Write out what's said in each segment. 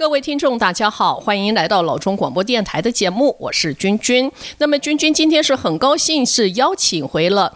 各位听众大家好，欢迎来到老中广播电台的节目，我是君君。那么君君今天是很高兴是邀请回了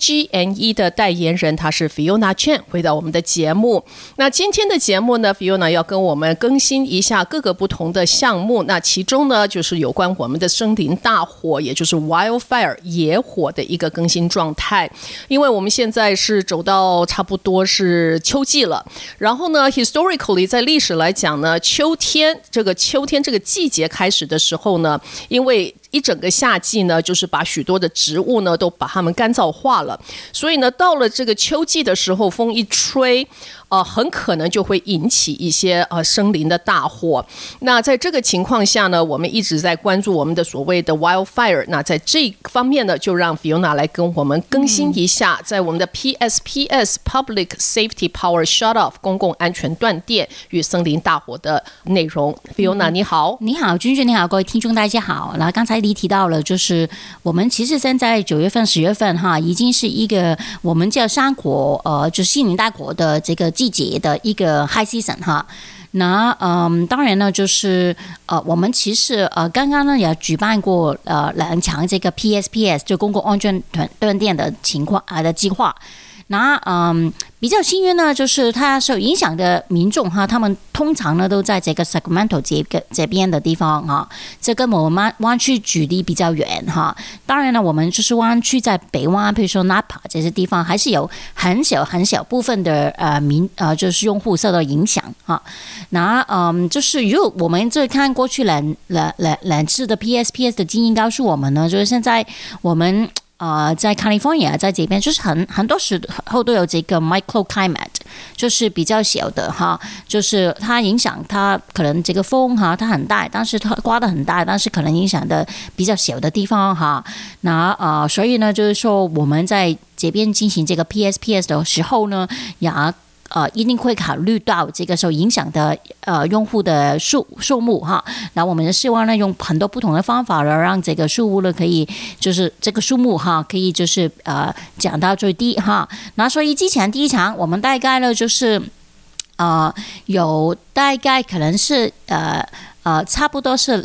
PG&E 的代言人，他是 Fiona Chen 回到我们的节目。那今天的节目呢， Fiona 要跟我们更新一下各个不同的项目，那其中呢就是有关我们的森林大火，也就是 wildfire 野火的一个更新状态。因为我们现在是走到差不多是秋季了，然后呢 historically 在历史来讲呢，秋天这个季节开始的时候呢，因为一整个夏季呢，就是把许多的植物呢都把它们干燥化了，所以呢到了这个秋季的时候，风一吹很可能就会引起一些森林的大火。那在这个情况下呢，我们一直在关注我们的所谓的 wildfire。那在这方面呢，就让 Fiona 来跟我们更新一下，在我们的 PSPS Public Safety Power Shutoff 公共安全断电与森林大火的内容。Fiona 你好。 你好，君君你好，各位听众大家好。然后刚才你提到了，就是我们其实现在9月份、10月份哈，已经是一个我们叫山火就是森林大火的这个季节的一个 high season 哈。那当然呢，就是我们其实刚刚呢也举办过2场这个 PSPS 就公共安全断电的情况的计划。那比较幸运呢，就是它受影响的民众哈，他们通常呢都在这个 Sacramento 这边的地方哈，这跟我们湾区距离比较远哈。当然呢，我们就是湾区在北湾，比如说 Napa 这些地方，还是有很小部分的就是用户受到影响哈。那就是如果我们这看过去两次的 PSPS 的经验告诉我们呢，就是现在我们在 California 在这边，就是很多时候都有这个 microclimate， 就是比较小的哈，就是它影响它可能这个风哈，它很大，但是它刮得很大，但是可能影响的比较小的地方哈。那所以呢，就是说我们在这边进行这个 PSPS 的时候呢，也一定会考虑到这个受影响的用户的数目哈，然后我们希望呢用很多不同的方法呢，让这个数目呢可以就是这个数目哈，可以就是降到最低哈。那所以之前第一场我们大概呢就是有大概可能是差不多是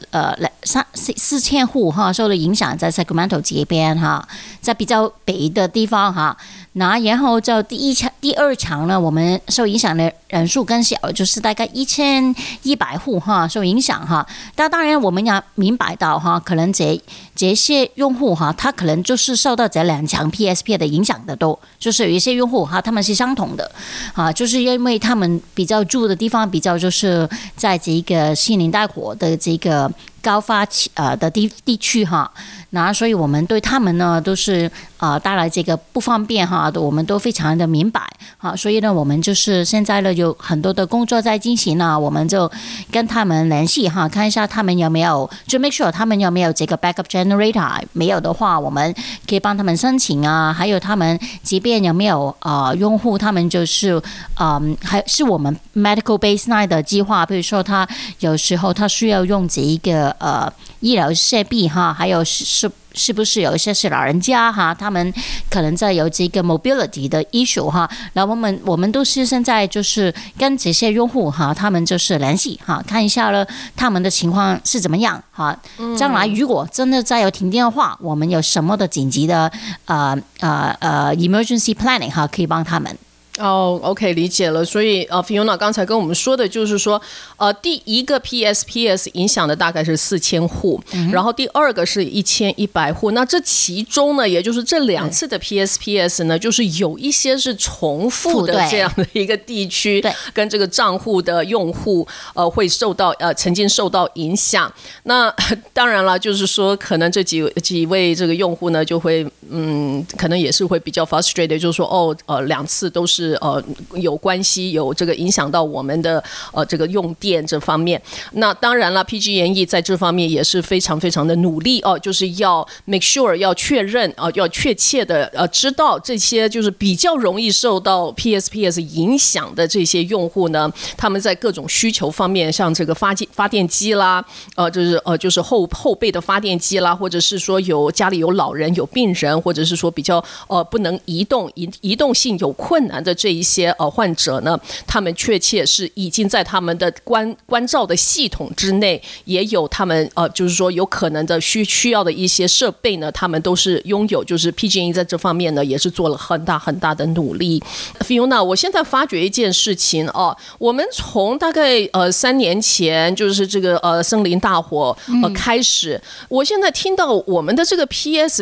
4000户哈受了影响，在 Sacramento 这边哈，在比较北的地方哈。然后就第二场呢，我们受影响的人数更小，就是大概1100户哈受影响哈。但当然我们要明白到哈，可能这些用户哈，他可能就是受到这2场 PSP 的影响的多，就是有一些用户哈，他们是相同的就是因为他们比较住的地方比较就是在这个森林大火的这个高发的地区哈。那所以我们对他们呢都是带来这个不方便哈，我们都非常的明白哈。所以呢，我们就是现在呢有很多的工作在进行呢，我们就跟他们联系哈，看一下他们有没有，就 make sure 他们有没有这个 backup generator， 没有的话，我们可以帮他们申请还有他们即便有没有用户，他们就是还是我们 medical baseline 的计划，比如说他有时候他需要用这一个医疗设备哈，还有是不是有一些是老人家哈，他们可能在有这个 mobility 的 issue 哈，然后我们都是现在就是跟这些用户哈，他们就是联系哈，看一下了他们的情况是怎么样哈。将来如果真的再有停电的话，我们有什么的紧急的emergency planning 哈，可以帮他们。 OK 理解了。所以Fiona 刚才跟我们说的就是说第一个 PSPS 影响的大概是4000户，然后第二个是1100户。那这其中呢，也就是这2次的 PSPS 呢，就是有一些是重复的这样的一个地区，跟这个账户的用户会受到曾经受到影响。那当然了，就是说可能这几位这个用户呢就会可能也是会比较 frustrated， 就是说2次都是有关系，有这个影响到我们的这个用电这方面。那当然了 PG&E 在这方面也是非常非常的努力就是要 make sure 要确认要确切的知道这些就是比较容易受到 PSPS 影响的这些用户呢，他们在各种需求方面，像这个发电机啦就是后备的发电机啦，或者是说家里有老人有病人，或者是说比较不能移动性有困难的的这一些患者呢，他们确切是已经在他们的关照的系统之内，也有他们就是说有可能的需要的一些设备呢，他们都是拥有，就是 PG&E 在这方面呢也是做了很大很大的努力。Fiona， 我现在发觉一件事情我们从大概3年前就是这个森林大火开始，我现在听到我们的这个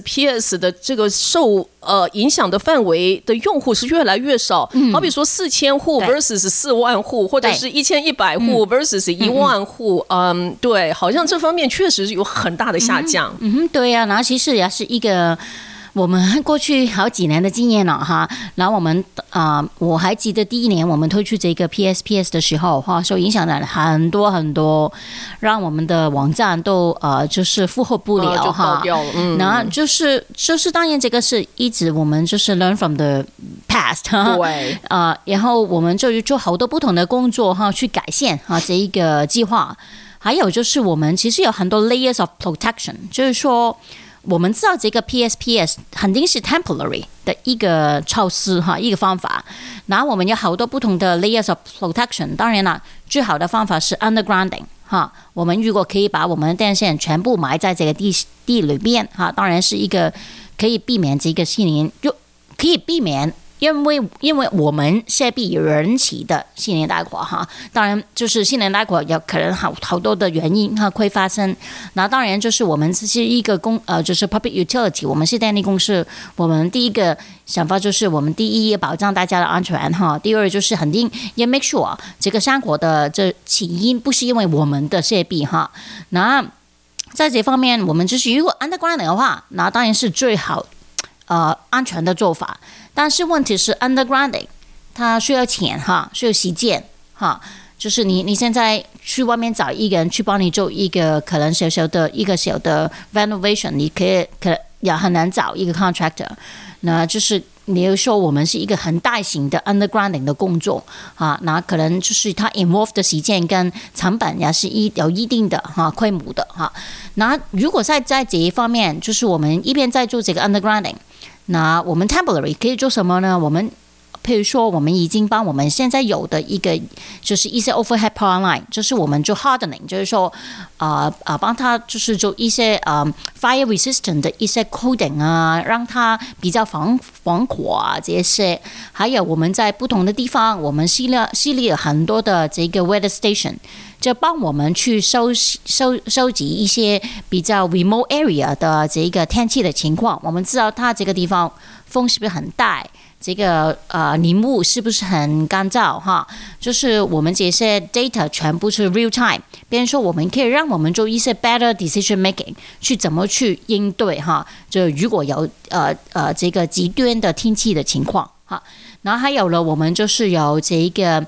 PS 的这个受影响的范围的用户是越来越少，好比说4000户 versus 4万户，或者是1100户 versus 1万户，对，好像这方面确实有很大的下降。 对呀，然后其实也是一个我们过去好几年的经验了哈，然后我们我还记得第一年我们推出这个 PSPS 的时候哈，受影响的很多很多，让我们的网站都就是负荷不了哈，然后就是当然这个是一直我们就是 learn from the past 对然后我们就做好多不同的工作哈，去改善这一个计划。还有就是我们其实有很多 layers of protection， 就是说我们知道这个 PSPS 肯定是 temporary 的一个措施哈，一个方法。然后我们有好多不同的 layers of protection， 当然了，最好的方法是 undergrounding 哈。我们如果可以把我们的电线全部埋在这个地里面哈，当然是一个可以避免这个心灵，就可以避免。因为我们设备引起的森林大火哈，当然就是森林大火有可能好多的原因哈会发生。那当然就是我们是一个就是 public utility， 我们是电力公司，我们第一个想法就是我们第一要保障大家的安全哈，第二就是肯定要 make sure 这个山火的这起因不是因为我们的设备哈。那在这方面，我们就是如果 underground 的话，那当然是最好安全的做法。但是问题是 undergrounding 它需要钱哈，需要时间哈，就是你现在去外面找一个人去帮你做一个可能小的 renovation， 你可能也很难找一个 contractor。那就是你要说我们是一个很大型的 undergrounding 的工作啊，那可能就是它 involve 的时间跟成本也是有一定的规模的哈。那如果在这一方面，就是我们一边在做这个 undergrounding。那我们 temporary 可以做什么呢？我们譬如说，我们已经帮我们现在有的一个就是一些 overhead power line， 就是我们做 hardening， 就是说帮他就是做一些fire resistant 的一些 coating 让它比较防火这些。还有我们在不同的地方，我们系列了很多的这个 weather station， 就帮我们去收集一些比较 remote area 的这个天气的情况。我们知道它这个地方风是不是很大，这个林木是不是很干燥哈？就是我们这些 data 全部是 real time， 比如说我们可以让我们做一些 better decision making， 去怎么去应对哈？就如果有这个极端的天气的情况哈。然后还有了，我们就是有这个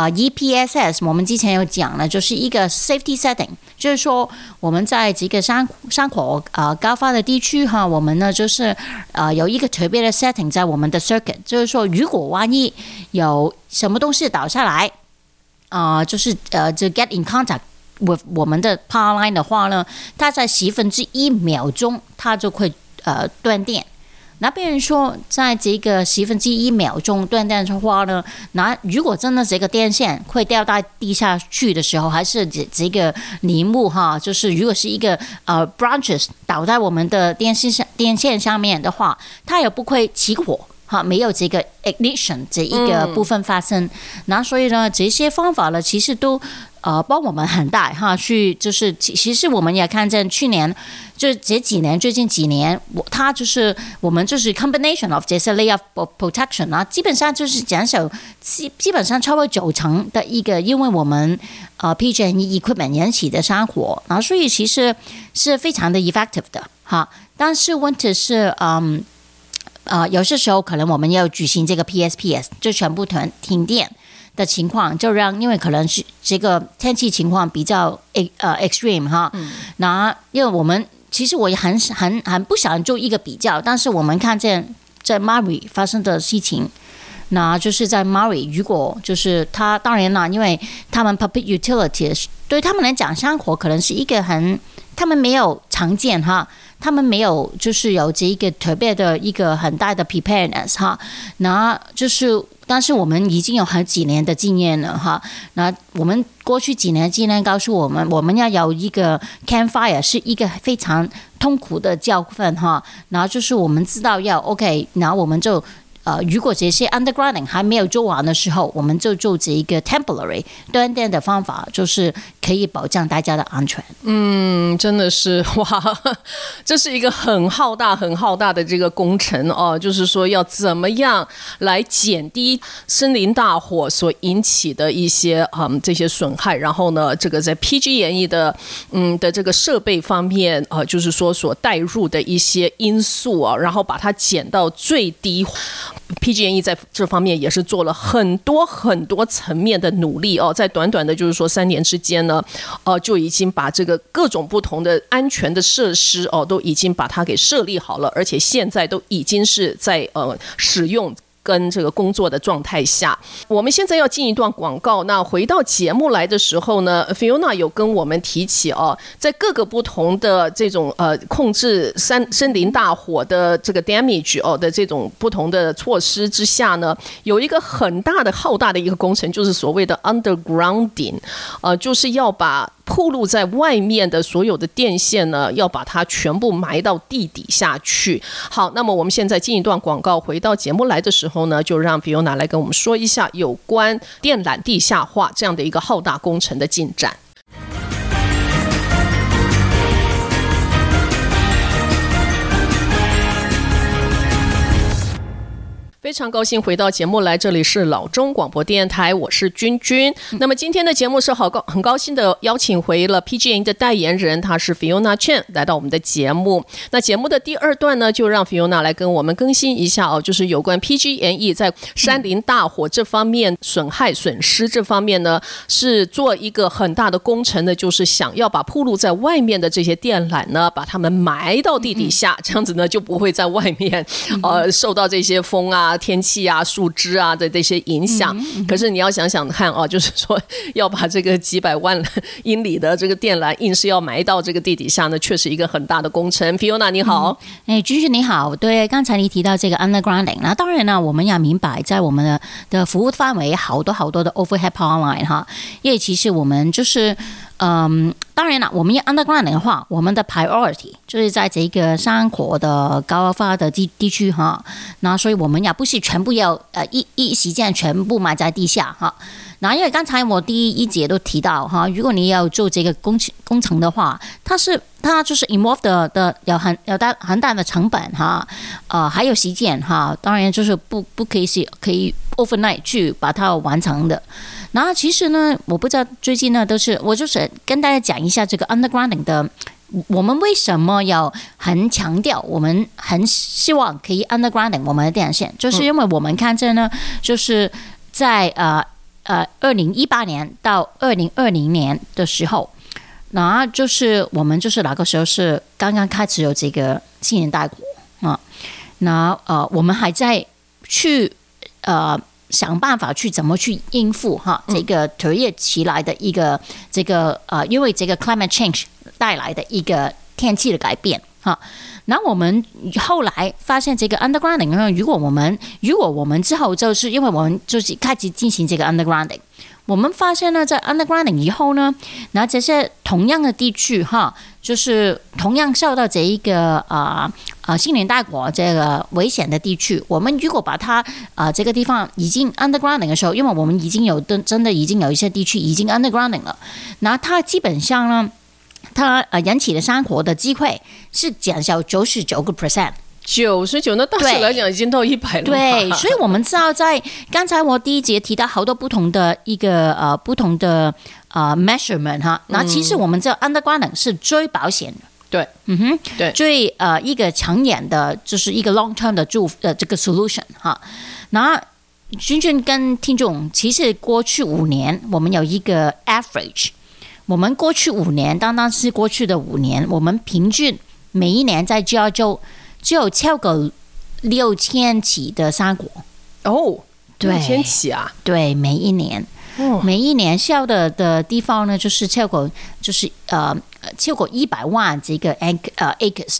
EPSS， 我们之前有讲了，就是一个 safety setting， 就是说我们在这个山火高发的地区哈，我们呢就是有一个特别的 setting 在我们的 circuit， 就是说如果万一有什么东西倒下来就是就 get in contact with 我们的 power line 的话呢，它在1/10秒钟它就会断电。那别人说，在这个1/10秒钟断电的话呢，那如果真的这个电线会掉到地下去的时候，还是这个林木哈，就是如果是一个branches 倒在我们的电线上面的话，它也不会起火哈，没有这个 ignition 这一个部分发生。那所以呢，这些方法呢，其实都帮我们很大哈，去就是其实我们也看见去年就最近几年，它就是我们就是 combination of 这些 layer of protection 基本上就是减少基本上超过90%的一个，因为我们PG&E equipment 引起的山火所以其实是非常的 effective 的哈。但是问题是有些时候可能我们要举行这个 PSPS， 就全部停电的情况，就让因为可能是这个天气情况比较extreme 哈，那因为我们其实我也很不想做一个比较，但是我们看见在 Maui 发生的事情，那就是在 Maui 如果就是他当然啦，因为他们 public utility 对他们来讲，山火可能是一个他们没有常见哈。 他们没有就是有这一个特别的一个很大的 preparedness 哈，那就是但是我们已经有好几年的经验了哈，那我们过去几年的经验告诉我们，我们要有一个 campfire 是一个非常痛苦的教训哈，然后就是我们知道要 OK， 然后我们就如果这些 undergrounding 还没有做完的时候，我们就做这一个 temporary 短点的方法，就是可以保障大家的安全。 真的是哇，这是一个很浩大的这个工程哦，就是说要怎么样来减低森林大火所引起的一些这些损害，然后呢，这个在 PG&E 的这个设备方面就是说所带入的一些因素啊，然后把它减到最低。PG&E 在这方面也是做了很多层面的努力哦，在短短的就是说3年之间呢，就已经把这个各种不同的安全的设施哦，都已经把它给设立好了，而且现在都已经是在使用跟这个工作的状态下。我们现在要进一段广告，那回到节目来的时候呢 Fiona 有跟我们提起在各个不同的这种控制森林大火的这个 damage 的这种不同的措施之下呢，有一个很大的浩大的一个工程，就是所谓的 undergrounding， 就是要把暴露在外面的所有的电线呢，要把它全部埋到地底下去。好，那么我们现在进一段广告，回到节目来的时候呢，就让 Fiona 来跟我们说一下有关电缆地下化这样的一个浩大工程的进展。非常高兴回到节目来，这里是老中广播电台，我是君君。那么今天的节目是很高兴的邀请回了 PG&E 的代言人，他是 Fiona Chen 来到我们的节目。那节目的第2段呢，就让 Fiona 来跟我们更新一下就是有关 PG&E 在山林大火这方面损害损失这方面呢，是做一个很大的工程的，就是想要把暴露在外面的这些电缆呢，把它们埋到地底下，这样子呢就不会在外面受到这些风啊、天气啊、树枝啊的这些影响。可是你要想想看就是说要把这个几百万英里的这个电缆硬是要埋到这个地底下呢，确实一个很大的工程。 Fiona 你好。 君君你好。对，刚才你提到这个 undergrounding， 那当然呢，我们要明白在我们的服务范围好多的 overhead power line 哈，因为其实我们就是当然了，我们要 undergrounding 的话，我们的 priority 就是在这个山火的高发的地区哈，那所以我们也不是全部要一时间全部埋在地下哈。那因为刚才我第一节都提到哈，如果你要做这个工程的话，它就是 involved 的有很大的成本哈，还有时间哈，当然就是不可以是可以 overnight 去把它完成的。然后其实呢，我不知道最近呢我就是跟大家讲一下这个 undergrounding 的，我们为什么要很强调，我们很希望可以 undergrounding 我们的电线，就是因为我们看着呢，就是在2018年到2020年的时候，然后就是我们就是那个时候是刚刚开始有这个森林大火啊，那我们还在去想办法去怎么去应付哈这个突如其来的一个这个因为这个 climate change 带来的一个天气的改变哈。然后我们后来发现这个 undergrounding， 如果我们之后就是因为我们就是开始进行这个 undergrounding， 我们发现呢，在 undergrounding 以后呢，那这些同样的地区哈，就是同样受到这一个森林大火这个危险的地区，我们如果把它这个地方已经 undergrounding 的时候，因为我们已经真的已经有一些地区已经 undergrounding 了，那它基本上呢，它引起的山火的机会是减少 99%。 99%，那大致来讲已经到100了。 对，所以我们知道，在刚才我第一节提到好多不同的一个不同的measurement 哈，那其实我们知道 undergrounding 是最保险的。 对，对， 最一个长远的，就是一个 long term 的这个 solution 哈。那君君跟听众，其实过去5年我们有一个 average， 我们过去5年，单单是过去的5年，我们平均每一年在加州只有超过6000起的山火。 对，6000起啊？ 对，每一年。每一年烧的地方呢，就是超过100万这个acres，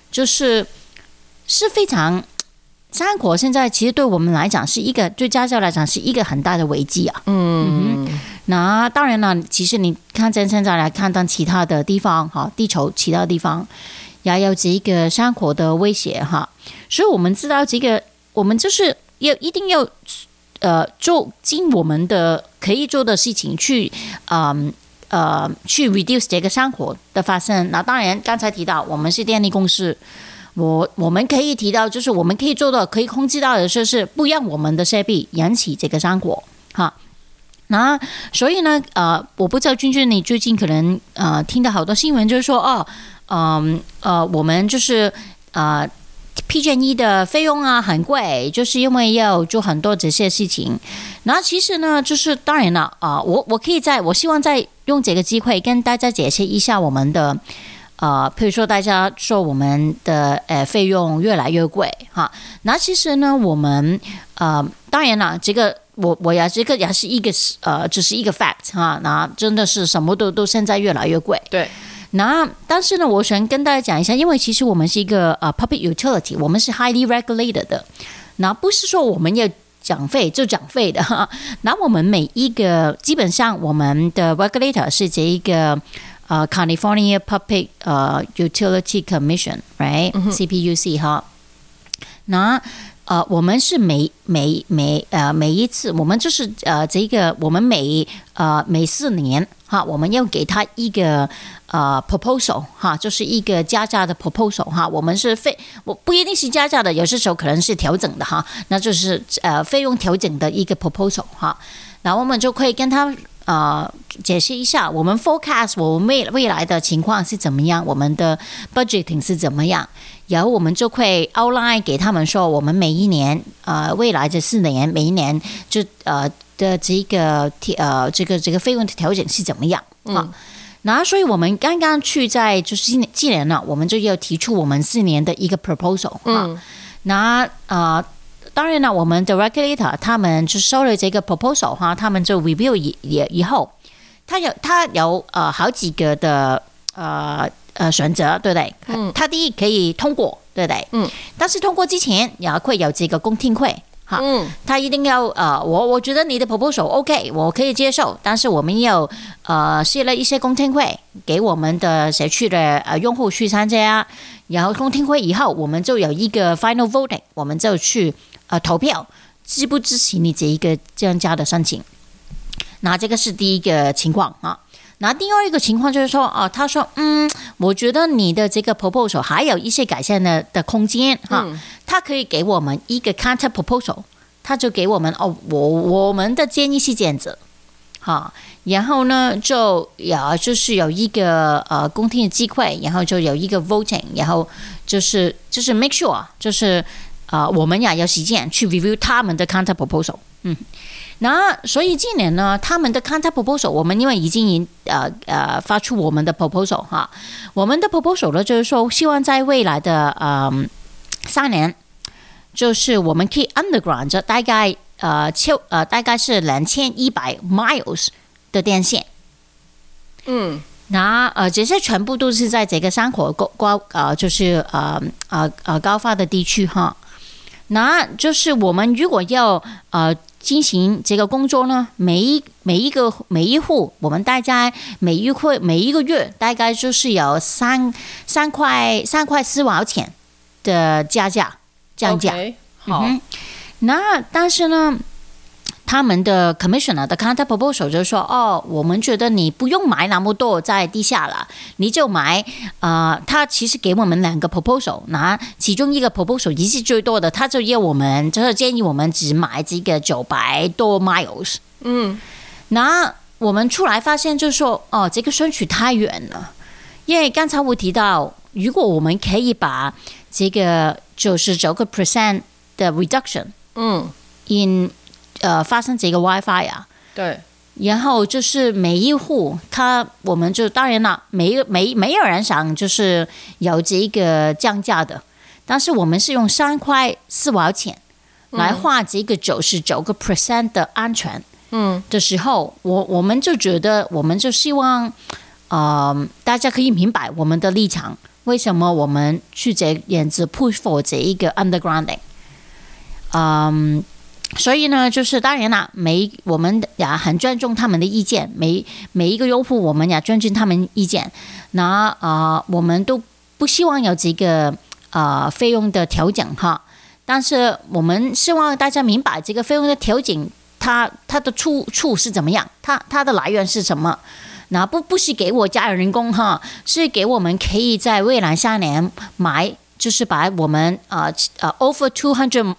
就是非常。山火现在其实对我们来讲是一个，对家教来讲是一个很大的危机啊。那当然了，其实你看现在来看到其他的地方哈，地球其他地方也有这个山火的威胁哈，所以我们知道这个，我们就是一定要做尽我们的可以做的事情去去 reduce 这个山火的发生。那当然刚才提到我们是电力公司。我们可以提到，就是我们可以做到、可以控制到的，就是不让我们的设备引起这个山火哈。那所以呢，我不知道君君你最近可能听到好多新闻，就是说我们就是PG&E 的费用啊很贵，就是因为要做很多这些事情。那其实呢，就是当然了我希望再用这个机会跟大家解释一下我们的。譬如说大家说我们的费用越来越贵哈，那其实呢，我们当然了，这个我也这个也是一个只是一个 fact 哈，那真的是什么都现在越来越贵。对。那但是呢，我想跟大家讲一下，因为其实我们是一个public utility， 我们是 highly regulated 的，那不是说我们要涨费就涨费的哈。那我们每一个基本上我们的 regulator 是这一个。California Public Utility Commission, right? CPUC 哈。那我们是每一次，我们就是这个，我们每4年哈，我们要给他一个proposal 哈，就是一个加价的 proposal 哈。我们是我不一定是加价的，有些时候可能是调整的哈，那就是费用调整的一个 proposal 哈。然后我们就可以跟他。解释一下我们 forecast 我们未来的情况是怎么样，我们的 budgeting 是怎么样，然后我们就会 outline 给他们说，我们每一年未来这4年每一年就的这个费用的调整是怎么样啊？那所以我们刚刚在就是今年呢，我们就要提出我们4年的一个 proposal 那当然了，我们的 regulator 他们就收了这个 proposal 哈，他们就 review 以后，他有好几个的选择，对不对？他第一可以通过，对不对？但是通过之前也会有这个公听会哈，他一定要我觉得你的 proposal OK， 我可以接受，但是我们要设了一些公听会给我们的社区的用户去参加，然后公听会以后，我们就有一个 final voting， 我们就去。投票支不支持你这一个降价的申请？那这个是第一个情况啊。那第二一个情况就是说，他说，我觉得你的这个 proposal 还有一些改善的空间哈，他可以给我们一个 counter proposal， 他就给我们我们的建议是这样子，哈，然后呢就是有一个公听的机会，然后就有一个 voting， 然后就是 make sure 就是。我们也有时间去 review 他们的 counter proposal， 那所以今年呢，他们的 counter proposal， 我们因为已经发出我们的 proposal 哈，我们的 proposal 呢就是说，希望在未来的3年，就是我们可以 underground 就大概大概是2100 miles 的电线，那这些全部都是在这个山火就是高发的地区哈。那就是我们如果要进行这个工作呢，每一户，我们大家每一个月大概就是有3块4毛钱的降价。 Okay, 好， 那但是呢，他们的 commissioner 的 counter proposal 就说，我们觉得你不用买那么多在地下了，你就买他其实给我们2个 proposal， 那其中一个 proposal 也是最多的，他就要我们就是建议我们只买这个900多 miles， 那我们出来发现就是说，这个顺序太远了，因为刚才我提到，如果我们可以把这个99% 的 reduction，发生这个 WiFi 啊， 对， 然后就是每一户我们就当然了，没有人想就是有这个降价的，但是我们是用3块4毛钱来换这个99% 的安全，的时候，我们就觉得，我们就希望大家可以明白我们的立场。 为什么我们去这样子 push for 这一个 undergrounding。所以呢，就是当然啦，我们也很尊重他们的意见，每一个用户我们也尊重他们意见。那我们都不希望有这个费用的调整哈，但是我们希望大家明白这个费用的调整，它的处是怎么样，它的来源是什么。那不是给我加人工哈，是给我们可以在未来3年买。就是把我们over 2,000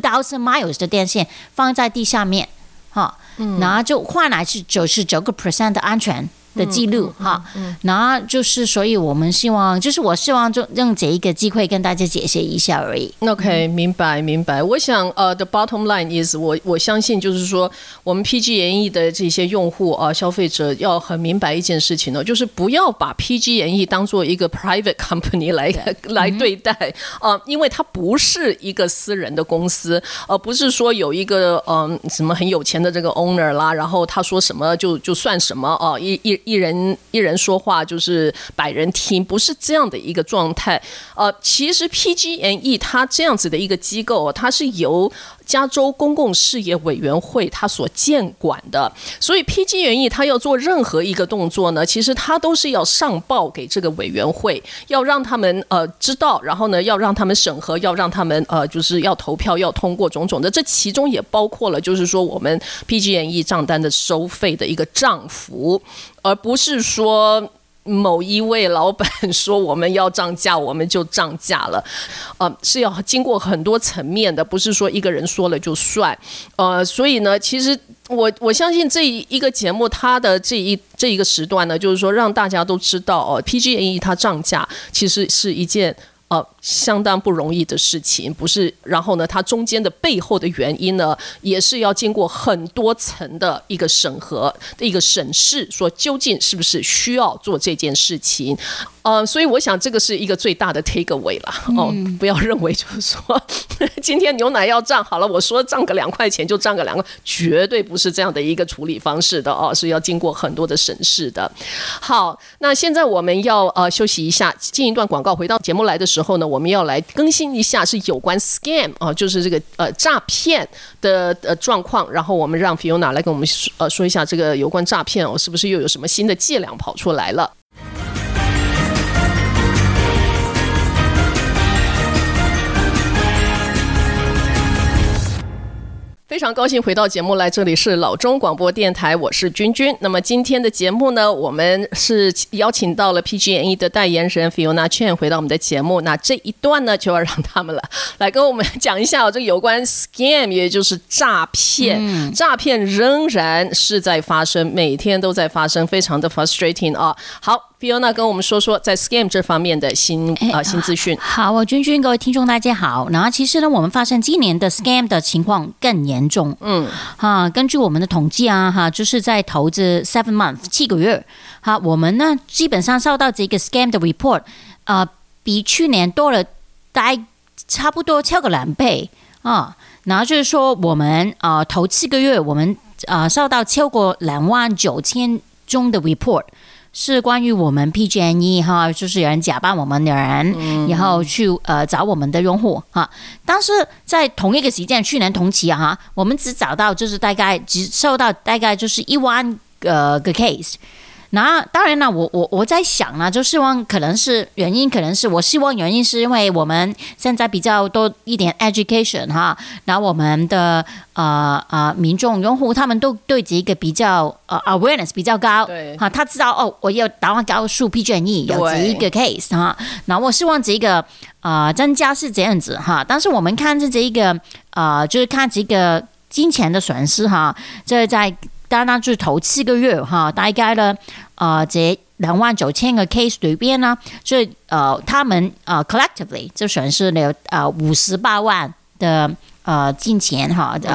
miles 的电线放在地下面，哈，然后就换来是99% 的安全的记录哈，然后就是所以我们希望，就是我希望就用这一个机会跟大家解释一下而已。 OK， 明白。我想the bottom line is 我相信就是说我们 PG&E 的这些用户消费者要很明白一件事情呢，就是不要把 PG&E 当做一个 private company 来对待因为它不是一个私人的公司，不是说有一个什么很有钱的这个 owner 啦，然后他说什么就算什么一人说话就是100人听，不是这样的一个状态。其实 PG&E 它这样子的一个机构，它是由加州公共事业委员会它所监管的，所以 PG&E 它要做任何一个动作呢，其实它都是要上报给这个委员会，要让他们知道，然后呢要让他们审核，要让他们就是要投票，要通过种种的，这其中也包括了就是说我们 PG&E 账单的收费的一个涨幅，而不是说某一位老板说我们要涨价我们就涨价了，是要经过很多层面的，不是说一个人说了就算。所以呢，其实我相信这一个节目它的这一个时段呢，就是说让大家都知道PG&E 它涨价其实是一件相当不容易的事情，不是？然后呢，它中间的背后的原因呢，也是要经过很多层的一个审核、的一个审视，说究竟是不是需要做这件事情。所以我想这个是一个最大的 take away 啦。不要认为就是说今天牛奶要涨好了，我说涨个2块钱就涨个2块，绝对不是这样的一个处理方式的是要经过很多的审视的。好，那现在我们要休息一下，进一段广告，回到节目来的时候呢，我们要来更新一下是有关 scam 就是这个诈骗的状况，然后我们让 Fiona 来跟我们说一下这个有关诈骗是不是又有什么新的伎俩跑出来了。非常高兴回到节目来，这里是老中广播电台，我是君君。那么今天的节目呢，我们是邀请到了 PG&E 的代言人 Fiona Chen 回到我们的节目。那这一段呢，就要让他们来跟我们讲一下这个有关 scam， 也就是诈骗。诈骗仍然是在发生，每天都在发生，非常的 frustrating 好。Fiona 跟我们说说在 scam 这方面的新资讯。 好，我君君，各位听众大家好。然后其实呢，我们发现今年的 scam 的情况更严重。根据我们的统计就是在投资7 months 7个月，我们呢基本上收到这个 scam 的 report，比去年多了大概差不多超过2倍然后就是说我们投7个月，我们收到超过29,000宗的 report。是关于我们 PG&E 就是有人假扮我们的人，然后去找我们的用户但是在同一个时间，去年同期我们只找到就是只收到大概就是1万个 case。那当然了，我在想呢，就希望可能是我希望原因是因为我们现在比较多一点 education 然后我们的民众用户他们都对这个比较awareness 比较高，他知道我要打算告诉 PG&E 有这一个 case 然后我希望这个增加是这样子但是我们看这一个就是看这个金钱的损失这在单单就是投7个月大概呢这29,000个 case 里边呢，所以他们collectively 就损失了58万的金钱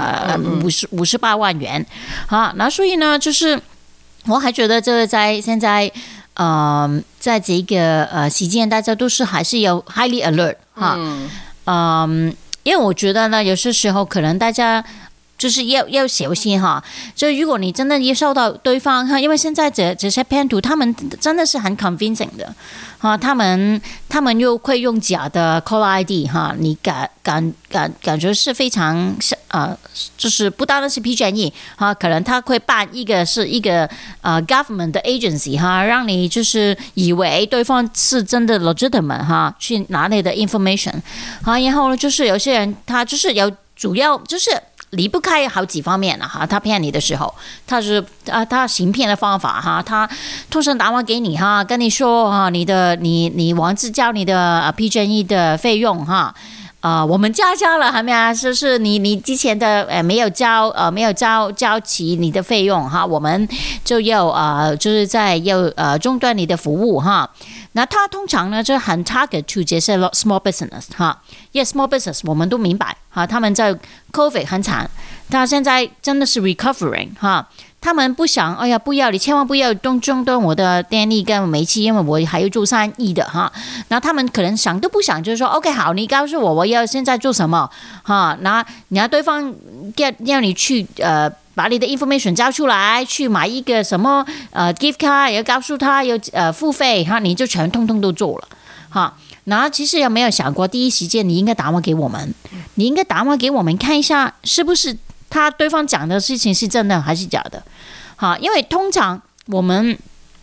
58万元那所以呢，就是我还觉得这在现在在这个时间，大家都是还是有 highly alert 因为我觉得呢，有些时候可能大家就是要小心哈。就如果你真的接受到对方哈，因为现在这些骗徒他们真的是很 convincing 的哈，他们又会用假的 call ID 哈，你感觉是非常就是不单单是 PG&E 哈，可能他会办一个government 的 agency 哈，让你就是以为对方是真的 legitimate 哈，去拿你的 information 好，然后呢就是有些人他就是主要就是离不开好几方面了哈，他骗你的时候，他行骗的方法哈，他通常打电话给你哈，跟你说哈，你忘记交你的PG&E 的费用哈。我们交了还没啊？就是你之前的没有交齐你的费用哈，我们就要就是要中断你的服务哈。那他通常呢就很 target to 这些 small business 哈，因为 small business 我们都明白哈，他们在 COVID 很惨，他现在真的是 recovering 哈。他们不想，哎呀，不要，你千万不要中断我的电力跟煤气，因为我还要做生意的哈。然后他们可能想都不想，就是说 ，OK， 好，你告诉我要现在做什么哈？然后对方要你去把你的 information 交出来，去买一个什么gift card， 也要告诉他要付费哈，你就全通都做了哈。然后其实有没有想过，第一时间你应该打电话给我们，你应该打电话给我们看一下是不是对方讲的事情是真的还是假的。好，因为通常我们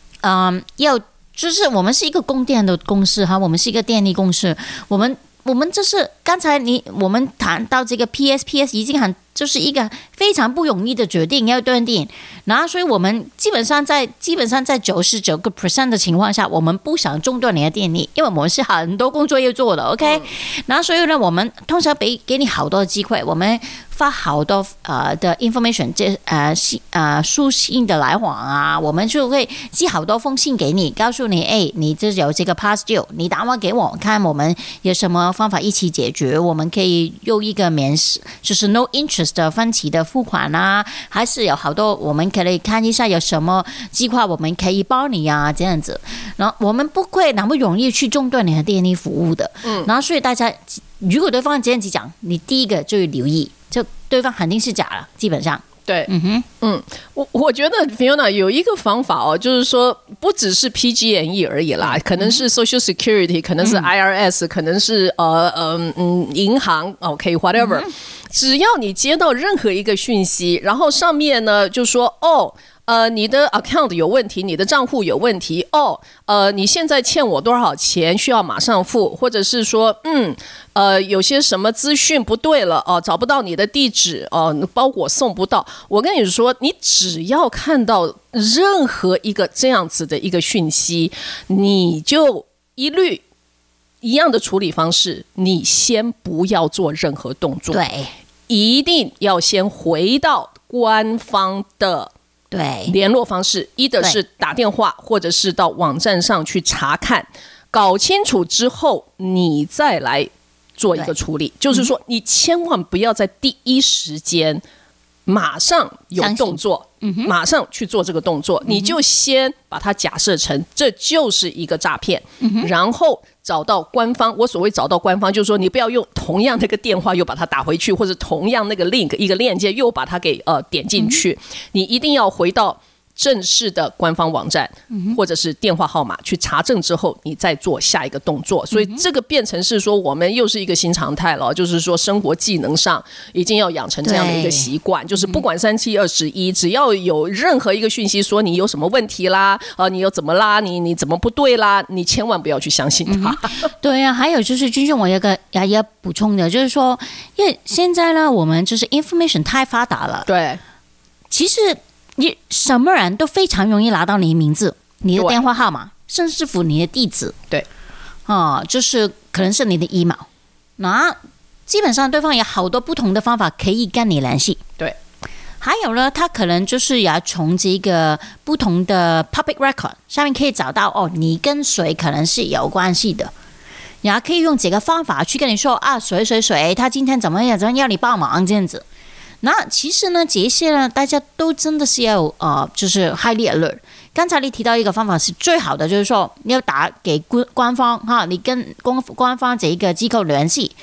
就是我们是一个供电的公司哈，我们是一个电力公司，我们就是刚才我们谈到这个 PS 已经就是一个非常不容易的决定要断电，然后所以我们基本上在99% 的情况下，我们不想中断你的电力，因为我们是很多工作要做的 ，OK？然后所以呢，我们通常给你好多的机会，我们发好多的 information， 书信的来往啊，我们就会寄好多封信给你，告诉你，你这有这个 past due， 你打电话给我看，我们有什么方法一起解决，我们可以用一个就是 no interest 的分期的付款啊，还是有好多我们可以看一下有什么计划我们可以帮你啊，这样子，然后我们不会那么容易去中断你的电力服务的，然后所以大家如果对方这样子讲，你第一个就留意，就对方肯定是假了，基本上。 对，我觉得 Fiona 有一个方法哦，就是说不只是 PG&E 而已啦，可能是 Social Security， 可能是 IRS， 可能是银行 ，OK whatever，只要你接到任何一个讯息，然后上面呢就说你的 account 有问题，你的账户有问题你现在欠我多少钱，需要马上付，或者是说有些什么资讯不对了找不到你的地址包裹送不到。我跟你说，你只要看到任何一个这样子的一个讯息，你就一样的处理方式，你先不要做任何动作， 对， 一定要先回到官方的联络方式，一的是打电话，或者是到网站上去查看，搞清楚之后你再来做一个处理。就是说你千万不要在第一时间马上有动作，马上去做这个动作，你就先把它假设成这就是一个诈骗，然后找到官方。我所谓找到官方，就是说你不要用同样那个电话又把它打回去，或者同样那个 link 一个链接又把它给点进去，你一定要回到正式的官方网站或者是电话号码去查证之后，你再做下一个动作。所以这个变成是说我们又是一个新常态了，就是说生活技能上已经要养成这样的一个习惯，就是不管3721，只要有任何一个讯息说你有什么问题啦，你又怎么啦，你怎么不对啦，你千万不要去相信他。 对啊，还有就是君君，我有个要补充的，就是说，因为现在呢，我们就是 information 太发达了， 对， 其实你什么人都非常容易拿到你的名字、你的电话号码，甚至乎你的地址。 对， 就是可能是你的 email。那基本上对方有好多不同的方法可以跟你联系。 对， 还有呢，他可能就是要从这个不同的 public record 上面可以找到你跟谁可能是有关系的。然后可以用这个方法去跟你说谁他今天怎么样要你帮忙这样子。那其实呢，这些呢，大家都真的是要就是 highly alert。刚才你提到一个方法是最好的，就是说你要打给官方哈，你跟官方这一个机构联系，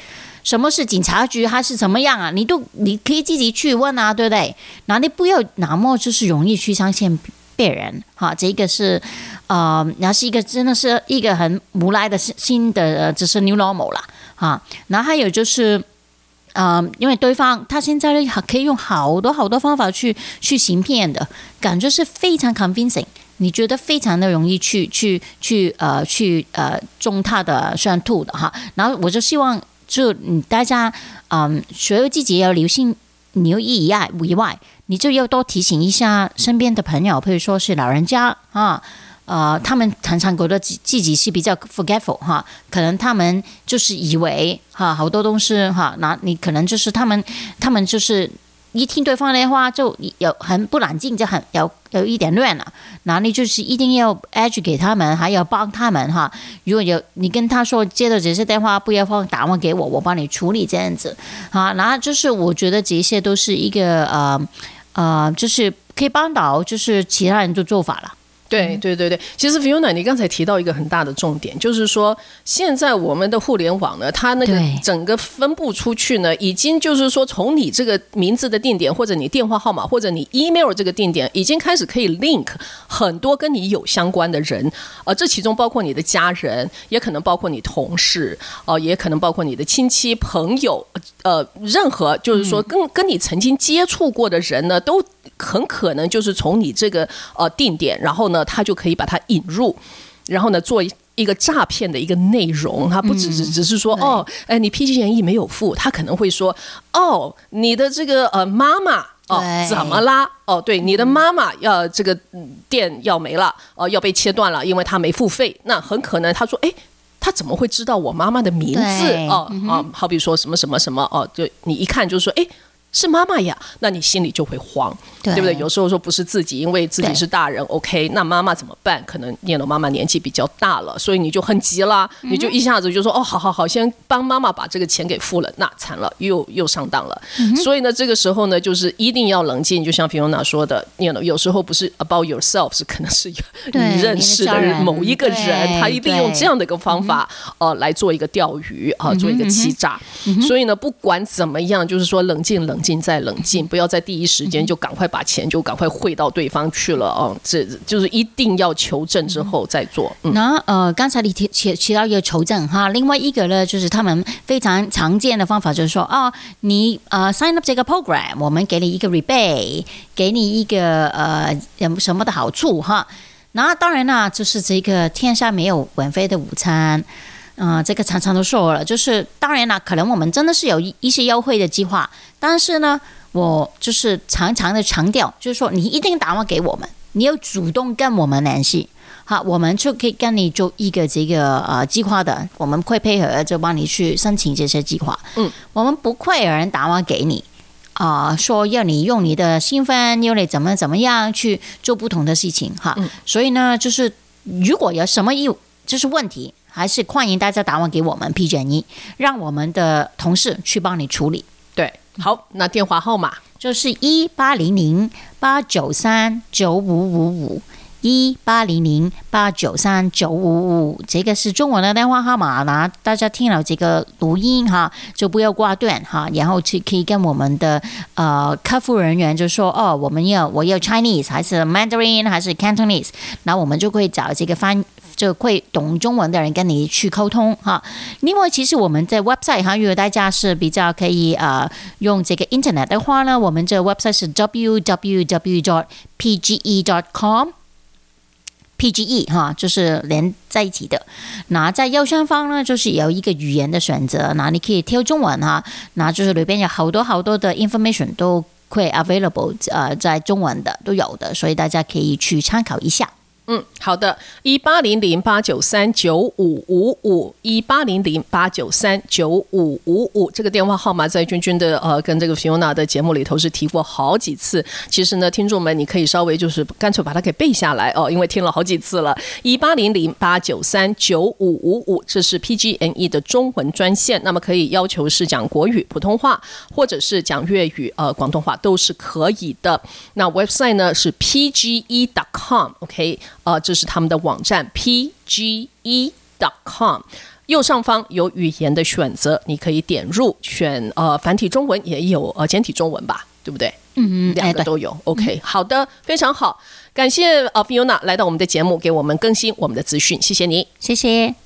什么是警察局还是怎么样啊，你可以自己去问啊，对不对？然后你不要那么就是容易去相信别人哈，这个是然后是一个真的是一个很无赖的新的就是 new normal 啦哈。然后还有就是因为对方他现在可以用好多方法去行骗的，感觉是非常 convincing， 你觉得非常的容易去中他的算兔的哈。然后我就希望就大家所有自己要留意以外，你就要多提醒一下身边的朋友，譬如说是老人家啊。他们常常觉得自己是比较 forgetful 哈，可能他们就是以为哈好多东西哈，那你可能就是他们就是一听对方的话就有很不冷静，就很有一点乱了，然后你就是一定要 educate 他们，还要帮他们哈。如果有你跟他说接到这些电话不要打电话给我，我帮你处理这样子哈。然后就是我觉得这些都是一个就是可以帮到就是其他人的做法了。 对，其实 Fiona 你刚才提到一个很大的重点，就是说现在我们的互联网呢，它那个整个分布出去呢，已经就是说从你这个名字的定点，或者你电话号码，或者你 email 这个定点，已经开始可以 link 很多跟你有相关的人，这其中包括你的家人，也可能包括你同事，也可能包括你的亲戚朋友，任何就是说跟你曾经接触过的人呢，都很可能就是从你这个定点，然后呢他就可以把它引入，然后呢做一个诈骗的一个内容。他不只是说你 PG&E 没有付，他可能会说你的这个妈妈怎么啦？对，你的妈妈这个店要没了，要被切断了，因为他没付费。那很可能他说他怎么会知道我妈妈的名字？好比说什么什么什么就你一看就说是妈妈呀，那你心里就会慌， 对不对？有时候说不是自己，因为自己是大人 OK， 那妈妈怎么办？可能妈妈年纪比较大了，所以你就很急啦，你就一下子就说好，先帮妈妈把这个钱给付了，那惨了，又上当了。所以呢这个时候呢就是一定要冷静，就像 Fiona 说的，有时候不是 about yourself， 是可能是你认识的人某一个人，他一定用这样的一个方法来做一个钓鱼做一个欺诈。所以呢不管怎么样，就是说冷静再冷静，不要在第一时间就赶快把钱就赶快汇到对方去了这就是一定要求证之后再做。 那刚才你提到一个求证哈，另外一个呢就是他们非常常见的方法就是说你sign up 这个 program， 我们给你一个 rebate， 给你一个什么的好处哈。那当然啦，就是这个天下没有免费的午餐。这个常常都说了，就是当然啦，可能我们真的是有一些优惠的计划，但是呢，我就是常常的强调，就是说你一定打电话给我们，你要主动跟我们联系，好，我们就可以跟你做一个这个计划的，我们会配合就帮你去申请这些计划。我们不会有人打电话给你说要你用你的身份，要你怎么样去做不同的事情哈。所以呢，就是如果有什么就是问题，还是欢迎大家打电话给我们 PG&E， 让我们的同事去帮你处理。 对，好，那电话号码就是1800-893-9555。1800-893-9555，这个是中文的电话号码呢。大家听了这个录音哈，就不要挂断哈，然后可以跟我们的客服人员就说我要 Chinese 还是 Mandarin 还是 Cantonese， 然后我们就会找这个就会懂中文的人跟你去沟通哈。另外，其实我们在 website 哈，如果大家是比较可以用这个 internet 的话呢，我们这 website 是 www.pge.com。PGE 哈，就是连在一起的。那在右上方呢，就是有一个语言的选择，那你可以挑中文哈，那就是里边有好多的 information 都会 available， 在中文的都有的，所以大家可以去参考一下。 好的，1800-893-9555，1800-893-9555，这个电话号码在君君的跟这个 Fiona 的节目里头是提过好几次。其实呢，听众们你可以稍微就是干脆把它给背下来因为听了好几次了。1800-893-9555，这是 PG&E 的中文专线，那么可以要求是讲国语、普通话，或者是讲粤语、广东话都是可以的。那 website 呢是 pge.com，OK。这是他们的网站 pge.com。 右上方有语言的选择，你可以点入选繁体中文，也有简体中文吧，对不对？两个都有。OK， 好的，非常好，感谢Fiona 来到我们的节目，给我们更新我们的资讯，谢谢你， 谢谢。